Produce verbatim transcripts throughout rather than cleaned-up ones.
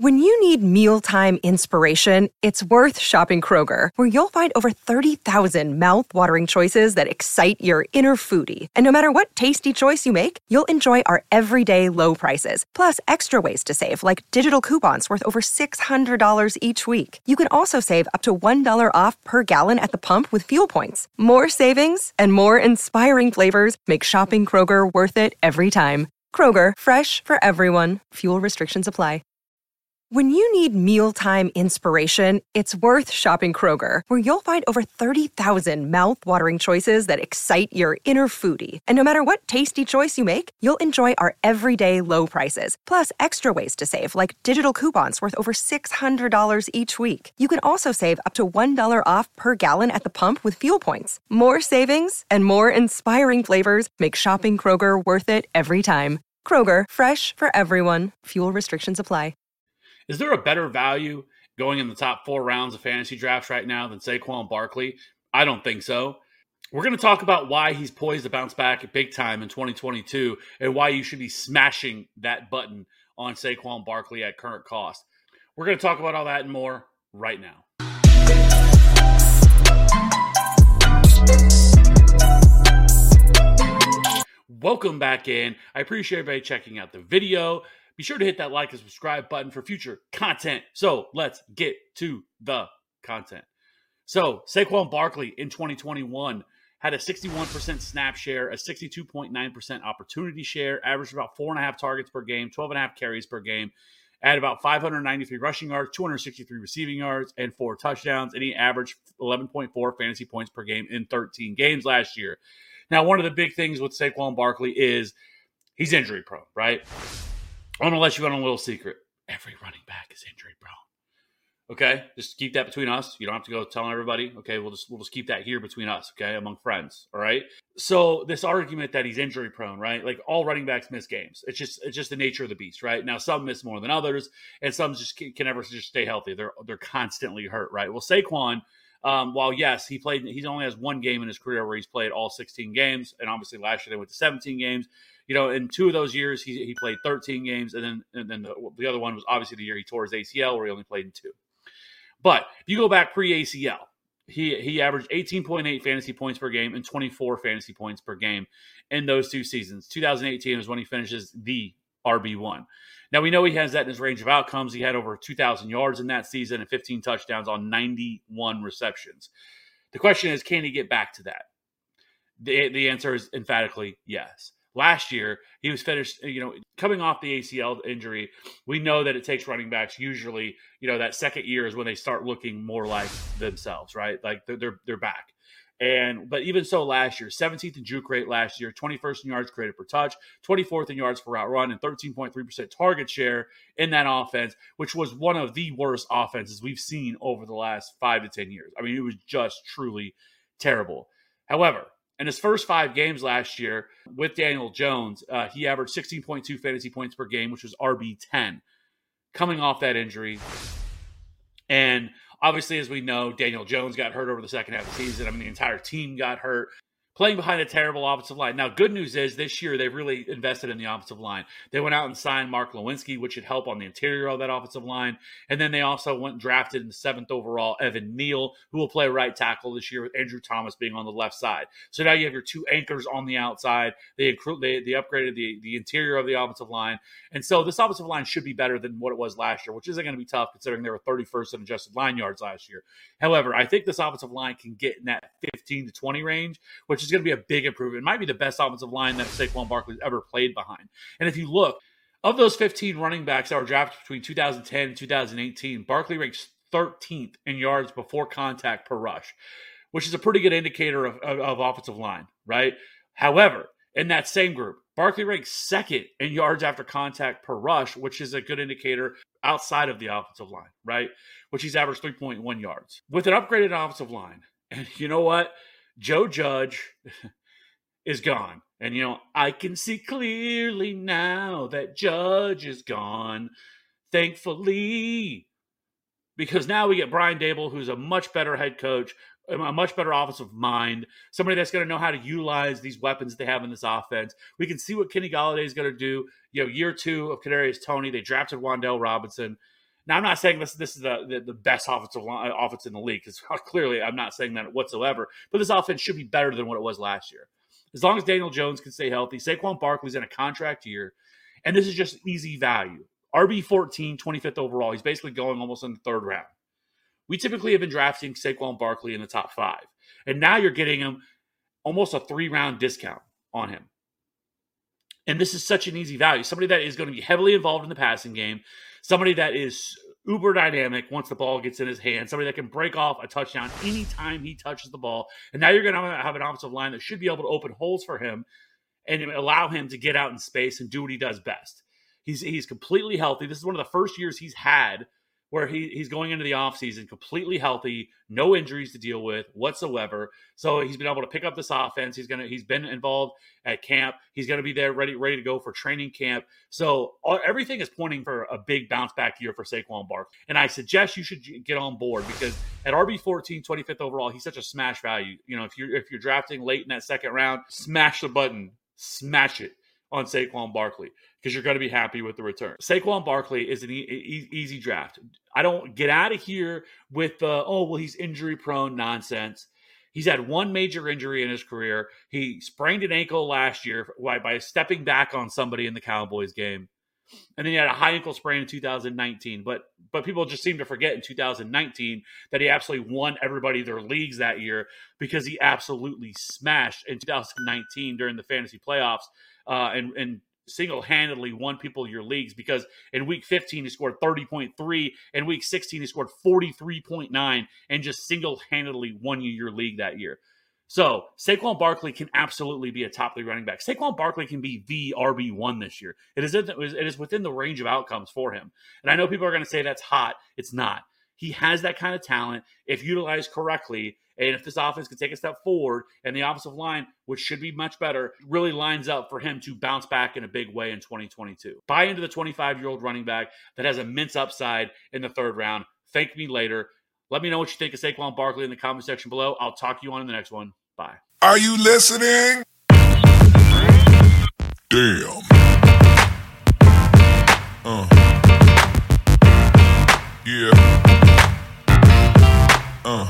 When you need mealtime inspiration, it's worth shopping Kroger, where you'll find over thirty thousand mouth-watering choices that excite your inner foodie. And no matter what tasty choice you make, you'll enjoy our everyday low prices, plus extra ways to save, like digital coupons worth over six hundred dollars each week. You can also save up to one dollar off per gallon at the pump with fuel points. More savings and more inspiring flavors make shopping Kroger worth it every time. Kroger, fresh for everyone. Fuel restrictions apply. When you need mealtime inspiration, it's worth shopping Kroger, where you'll find over thirty thousand mouth-watering choices that excite your inner foodie. And no matter what tasty choice you make, you'll enjoy our everyday low prices, plus extra ways to save, like digital coupons worth over six hundred dollars each week. You can also save up to one dollar off per gallon at the pump with fuel points. More savings and more inspiring flavors make shopping Kroger worth it every time. Kroger, fresh for everyone. Fuel restrictions apply. Is there a better value going in the top four rounds of fantasy drafts right now than Saquon Barkley? I don't think so. We're going to talk about why he's poised to bounce back big time in twenty twenty-two and why you should be smashing that button on Saquon Barkley at current cost. We're going to talk about all that and more right now. Welcome back in. I appreciate everybody checking out the video. Be sure to hit that like and subscribe button for future content. So let's get to the content. So Saquon Barkley in twenty twenty-one had a sixty-one percent snap share, a sixty-two point nine percent opportunity share, averaged about four and a half targets per game, twelve and a half carries per game, had about five hundred ninety-three rushing yards, two hundred sixty-three receiving yards, and four touchdowns. And he averaged eleven point four fantasy points per game in thirteen games last year. Now, one of the big things with Saquon Barkley is he's injury prone, right? I'm going to let you in on a little secret. Every running back is injury prone. Okay? Just keep that between us. You don't have to go telling everybody. Okay? We'll just we'll just keep that here between us, okay? Among friends, all right? So this argument that he's injury prone, right? Like all running backs miss games. It's just it's just the nature of the beast, right? Now some miss more than others, and some just can, can never just stay healthy. They're they're constantly hurt, right? Well, Saquon, um, while yes, he played, he only has one game in his career where he's played all sixteen games, and obviously last year they went to seventeen games. You know, in two of those years, he he played thirteen games, and then and then the, the other one was obviously the year he tore his A C L, where he only played in two. But if you go back pre-A C L, he he averaged eighteen point eight fantasy points per game and twenty-four fantasy points per game in those two seasons. twenty eighteen is when he finishes the R B one. Now, we know he has that in his range of outcomes. He had over two thousand yards in that season and fifteen touchdowns on ninety-one receptions. The question is, can he get back to that? The, the answer is emphatically yes. Last year, he was finished, you know, coming off the A C L injury. We know that it takes running backs usually, you know, that second year is when they start looking more like themselves, right? Like they're they're, they're back. And but even so, last year, seventeenth in juke rate last year, twenty-first in yards created per touch, twenty-fourth in yards per route run, and thirteen point three percent target share in that offense, which was one of the worst offenses we've seen over the last five to ten years. I mean, it was just truly terrible. However, in his first five games last year with Daniel Jones, uh, he averaged sixteen point two fantasy points per game, which was R B ten, coming off that injury. And obviously, as we know, Daniel Jones got hurt over the second half of the season. I mean, the entire team got hurt, playing behind a terrible offensive line. Now, good news is this year they've really invested in the offensive line. They went out and signed Mark Lewinsky, which should help on the interior of that offensive line. And then they also went and drafted in the seventh overall Evan Neal, who will play right tackle this year with Andrew Thomas being on the left side. So now you have your two anchors on the outside. They they, they upgraded the, the interior of the offensive line. And so this offensive line should be better than what it was last year, which isn't going to be tough considering they were thirty-first in adjusted line yards last year. However, I think this offensive line can get in that fifteen to twenty range, which is going to be a big improvement. It might be the best offensive line that Saquon Barkley's ever played behind. And if you look, of those fifteen running backs that were drafted between two thousand ten and two thousand eighteen, Barkley ranks thirteenth in yards before contact per rush, which is a pretty good indicator of, of, of offensive line, right? However, in that same group, Barkley ranks second in yards after contact per rush, which is a good indicator outside of the offensive line, right? Which he's averaged three point one yards. With an upgraded offensive line, and you know what? Joe Judge is gone. And, you know, I can see clearly now that Judge is gone, thankfully. Because now we get Brian Daboll, who's a much better head coach, a much better offensive mind, somebody that's going to know how to utilize these weapons they have in this offense. We can see what Kenny Golladay is going to do. You know, year two of Kadarius Toney, they drafted Wan'Dale Robinson. Now, I'm not saying this this is the, the, the best offensive line, offense in the league, because clearly I'm not saying that whatsoever, but this offense should be better than what it was last year. As long as Daniel Jones can stay healthy, Saquon Barkley's in a contract year, and this is just easy value. R B fourteen, twenty-fifth overall. He's basically going almost in the third round. We typically have been drafting Saquon Barkley in the top five, and now you're getting him almost a three-round discount on him. And this is such an easy value. Somebody that is going to be heavily involved in the passing game, somebody that is uber dynamic once the ball gets in his hand, somebody that can break off a touchdown anytime he touches the ball. And now you're going to have an offensive line that should be able to open holes for him and allow him to get out in space and do what he does best. He's he's completely healthy. This is one of the first years he's had where he, he's going into the offseason completely healthy, no injuries to deal with whatsoever. So he's been able to pick up this offense. He's gonna he's been involved at camp. He's going to be there ready ready to go for training camp. So all, everything is pointing for a big bounce back year for Saquon Barkley. And I suggest you should get on board, because at R B fourteen, twenty-fifth overall, he's such a smash value. You know, if you're if you're drafting late in that second round, smash the button, smash it on Saquon Barkley, because you're going to be happy with the return. Saquon Barkley is an e- e- easy draft. I don't get out of here with the, uh, oh, well, he's injury prone nonsense. He's had one major injury in his career. He sprained an ankle last year by, by stepping back on somebody in the Cowboys game. And then he had a high ankle sprain in two thousand nineteen. But but people just seem to forget in two thousand nineteen that he absolutely won everybody their leagues that year, because he absolutely smashed in two thousand nineteen during the fantasy playoffs uh, and, and single-handedly won people your leagues, because in week fifteen he scored thirty point three, in week sixteen he scored forty-three point nine, and just single-handedly won you your league that year. So Saquon Barkley can absolutely be a top three running back. Saquon Barkley can be the R B one this year. It is, it is within the range of outcomes for him. And I know people are going to say that's hot. It's not. He has that kind of talent if utilized correctly. And if this offense can take a step forward, and the offensive line, which should be much better, really lines up for him to bounce back in a big way in twenty twenty-two. Buy into the twenty-five-year-old running back that has immense upside in the third round. Thank me later. Let me know what you think of Saquon Barkley in the comment section below. I'll talk to you on in the next one. Bye. Are you listening? Damn. Uh. Yeah. Uh.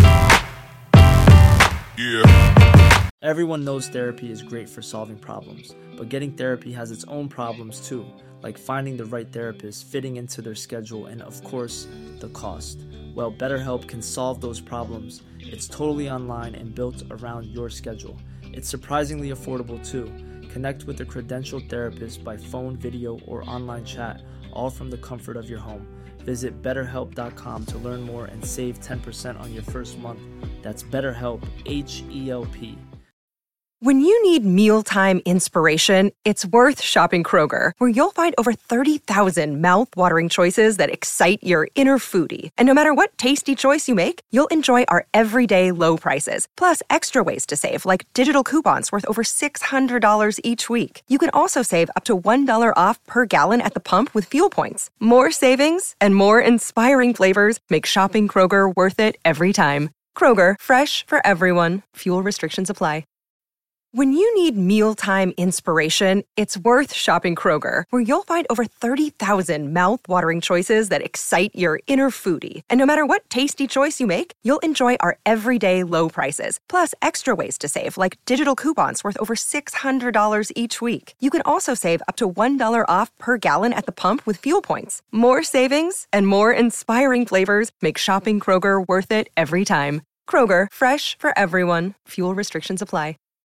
Yeah. Everyone knows therapy is great for solving problems, but getting therapy has its own problems too, like finding the right therapist, fitting into their schedule, and of course, the cost. Well, BetterHelp can solve those problems. It's totally online and built around your schedule. It's surprisingly affordable too. Connect with a credentialed therapist by phone, video, or online chat, all from the comfort of your home. Visit better help dot com to learn more and save ten percent on your first month. That's BetterHelp, H E L P. When you need mealtime inspiration, it's worth shopping Kroger, where you'll find over thirty thousand mouth-watering choices that excite your inner foodie. And no matter what tasty choice you make, you'll enjoy our everyday low prices, plus extra ways to save, like digital coupons worth over six hundred dollars each week. You can also save up to one dollar off per gallon at the pump with fuel points. More savings and more inspiring flavors make shopping Kroger worth it every time. Kroger, fresh for everyone. Fuel restrictions apply. When you need mealtime inspiration, it's worth shopping Kroger, where you'll find over thirty thousand mouth-watering choices that excite your inner foodie. And no matter what tasty choice you make, you'll enjoy our everyday low prices, plus extra ways to save, like digital coupons worth over six hundred dollars each week. You can also save up to one dollar off per gallon at the pump with fuel points. More savings and more inspiring flavors make shopping Kroger worth it every time. Kroger, fresh for everyone. Fuel restrictions apply.